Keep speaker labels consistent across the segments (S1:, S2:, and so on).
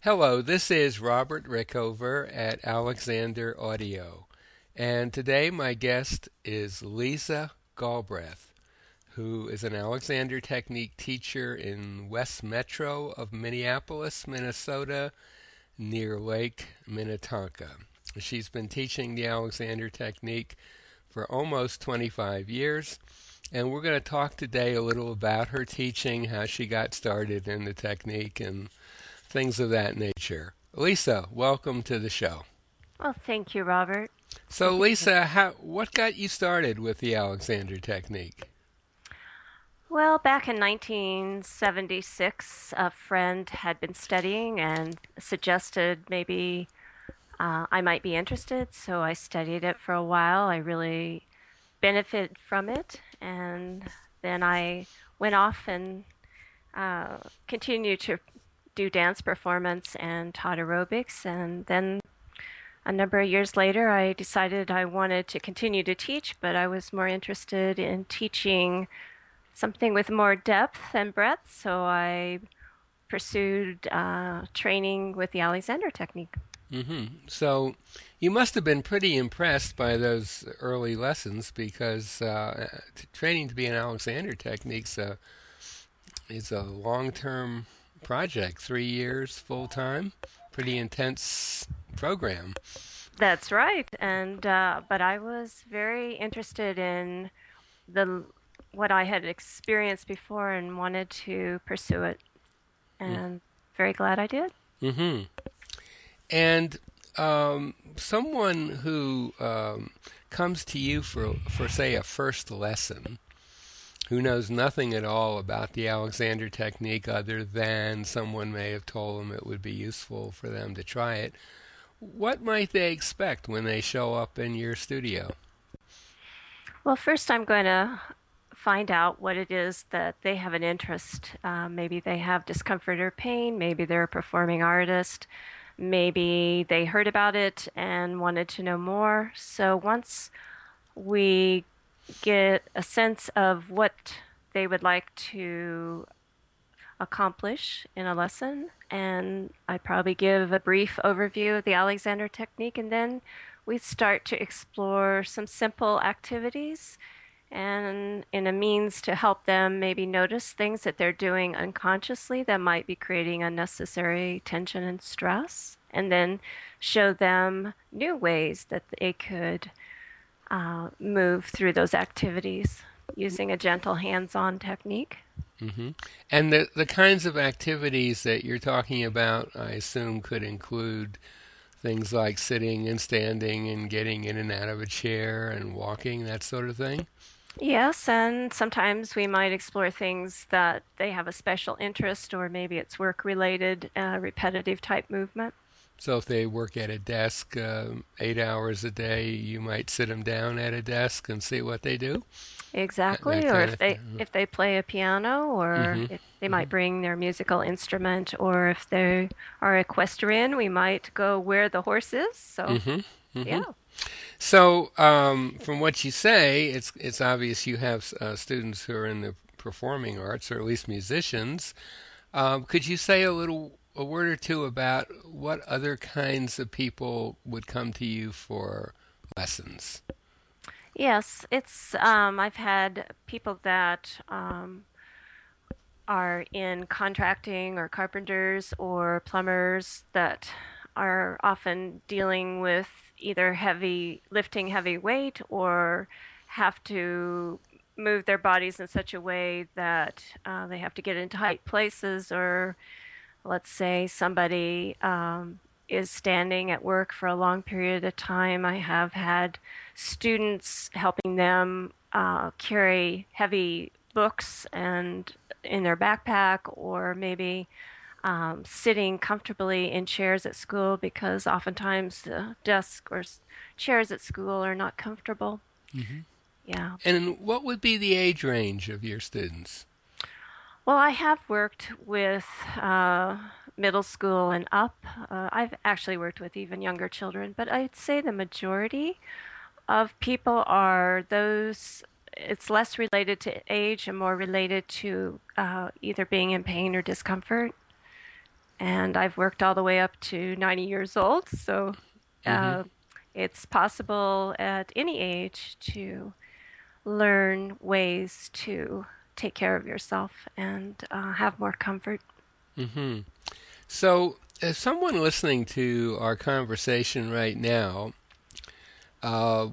S1: Hello, this is Robert Rickover at Alexander Audio, and today my guest is Lisa Galbraith, who is an Alexander Technique teacher in West Metro of Minneapolis, Minnesota, near Lake Minnetonka. She's been teaching the Alexander Technique for almost 25 years, and we're going to talk today a little about her teaching, how she got started in the technique, and things of that nature. Lisa, welcome to the show.
S2: Well, thank you, Robert. Good
S1: So,
S2: to be here.
S1: Lisa, what got you started with the Alexander technique?
S2: Well, back in 1976, a friend had been studying and suggested maybe I might be interested, so I studied it for a while. I really benefited from it, and then I went off and continued to do dance performance and taught aerobics, and then a number of years later, I decided I wanted to continue to teach, but I was more interested in teaching something with more depth and breadth, so I pursued training with the Alexander technique.
S1: So, you must have been pretty impressed by those early lessons because training to be an Alexander technique is a long-term project, 3 years full time, pretty intense program.
S2: That's right, and but I was very interested in the what I had experienced before and wanted to pursue it, and very glad I did.
S1: Mm-hmm. And someone who comes to you for say a first lesson, who knows nothing at all about the Alexander technique other than someone may have told them it would be useful for them to try it, what might they expect when they show up in your studio?
S2: Well, first I'm going to find out what it is that they have an interest. Maybe they have discomfort or pain. Maybe they're a performing artist. Maybe they heard about it and wanted to know more. So once we get a sense of what they would like to accomplish in a lesson, and I probably give a brief overview of the Alexander technique, and then we start to explore some simple activities and in a means to help them maybe notice things that they're doing unconsciously that might be creating unnecessary tension and stress, and then show them new ways that they could move through those activities using a gentle hands on technique.
S1: hmm And the kinds of activities that you're talking about, I assume, could include things like sitting and standing and getting in and out of a chair and walking, that sort of thing.
S2: Yes, and sometimes we might explore things that they have a special interest, or maybe it's work related, repetitive type movement.
S1: So if they work at a desk 8 hours a day, you might sit them down at a desk and see what they do. That
S2: Exactly, or
S1: kind
S2: if
S1: of
S2: they
S1: thing.
S2: if they play a piano, or
S1: Mm-hmm.
S2: if they might
S1: Mm-hmm.
S2: bring their musical instrument, or if they are equestrian, we might go where the horse is. So,
S1: Mm-hmm. Mm-hmm.
S2: yeah.
S1: So, from what you say, it's obvious you have students who are in the performing arts, or at least musicians. Could you say a word or two about what other kinds of people would come to you for lessons?
S2: Yes, it's I've had people that are in contracting or carpenters or plumbers that are often dealing with either heavy lifting heavy weight or have to move their bodies in such a way that they have to get into tight places, or let's say somebody is standing at work for a long period of time. I have had students helping them carry heavy books and in their backpack, or maybe sitting comfortably in chairs at school because oftentimes the desk or chairs at school are not comfortable.
S1: Mm-hmm.
S2: Yeah.
S1: And what would be the age range of your students?
S2: Well, I have worked with middle school and up. I've actually worked with even younger children, but I'd say the majority of people are those, it's less related to age and more related to either being in pain or discomfort. and I've worked all the way up to 90 years old. So
S1: Mm-hmm.
S2: uh, it's possible at any age to learn ways to take care of yourself and have more comfort.
S1: Mm-hmm. So, as someone listening to our conversation right now uh,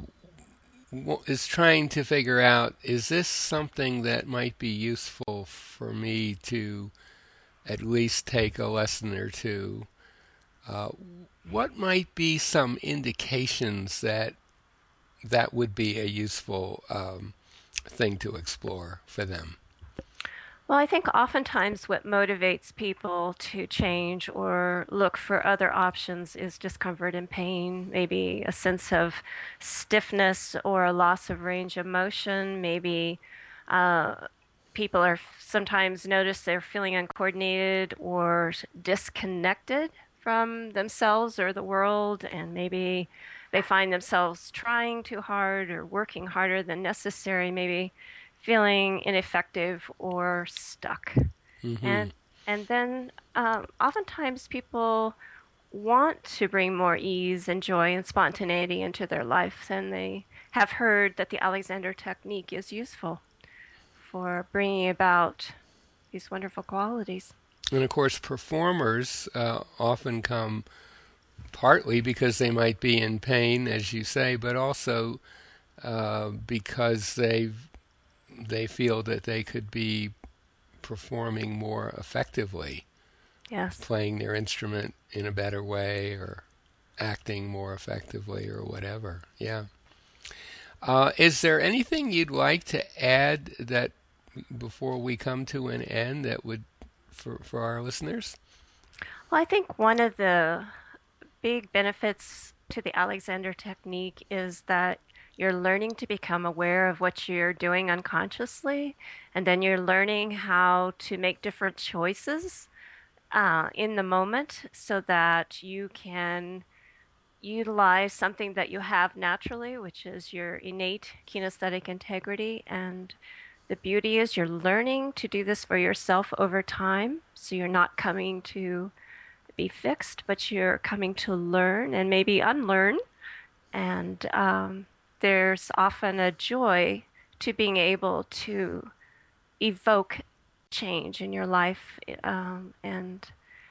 S1: is trying to figure out, is this something that might be useful for me to at least take a lesson or two? Uh, what might be some indications that that would be a useful thing to explore for them?
S2: Well, I think oftentimes what motivates people to change or look for other options is discomfort and pain, maybe a sense of stiffness or a loss of range of motion. Maybe uh, people are sometimes notice they're feeling uncoordinated or disconnected from themselves or the world, and maybe they find themselves trying too hard or working harder than necessary, maybe feeling ineffective or stuck.
S1: Mm-hmm.
S2: And and then oftentimes people want to bring more ease and joy and spontaneity into their life, and they have heard that the Alexander technique is useful for bringing about these wonderful qualities.
S1: And of course, performers often come partly because they might be in pain, as you say, but also because they feel that they could be performing more effectively,
S2: Yes.
S1: playing their instrument in a better way, or acting more effectively, or whatever. Yeah. Is there anything you'd like to add that before we come to an end that would for our listeners?
S2: Well, I think one of the big benefits to the Alexander technique is that you're learning to become aware of what you're doing unconsciously, and then you're learning how to make different choices in the moment so that you can utilize something that you have naturally, which is your innate kinesthetic integrity. And the beauty is you're learning to do this for yourself over time. So you're not coming to be fixed, but you're coming to learn and maybe unlearn. And there's often a joy to being able to evoke change in your life, and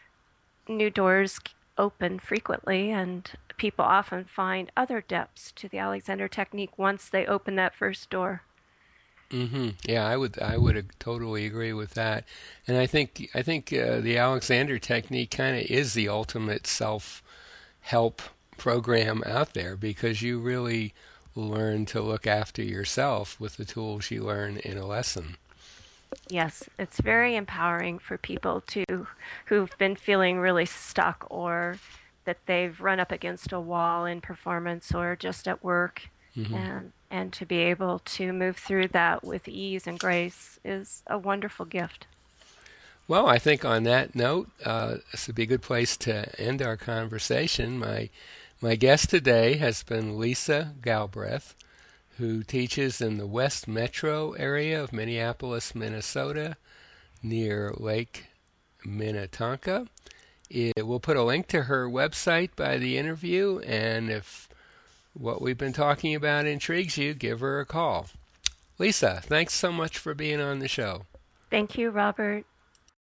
S2: new doors open frequently, and people often find other depths to the Alexander technique once they open that first door.
S1: Mm-hmm. Yeah, I would totally agree with that, and I think the Alexander technique kind of is the ultimate self-help program out there because you really learn to look after yourself with the tools you learn in a lesson.
S2: Yes, it's very empowering for people to who've been feeling really stuck or that they've run up against a wall in performance or just at work,
S1: Hmm.
S2: and to be able to move through that with ease and grace is a wonderful gift.
S1: Well, I think on that note, this would be a good place to end our conversation. My guest today has been Lisa Galbraith, who teaches in the West Metro area of Minneapolis, Minnesota, near Lake Minnetonka. We'll put a link to her website by the interview, and if what we've been talking about intrigues you, give her a call. Lisa, thanks so much for being on the show.
S2: Thank you, Robert.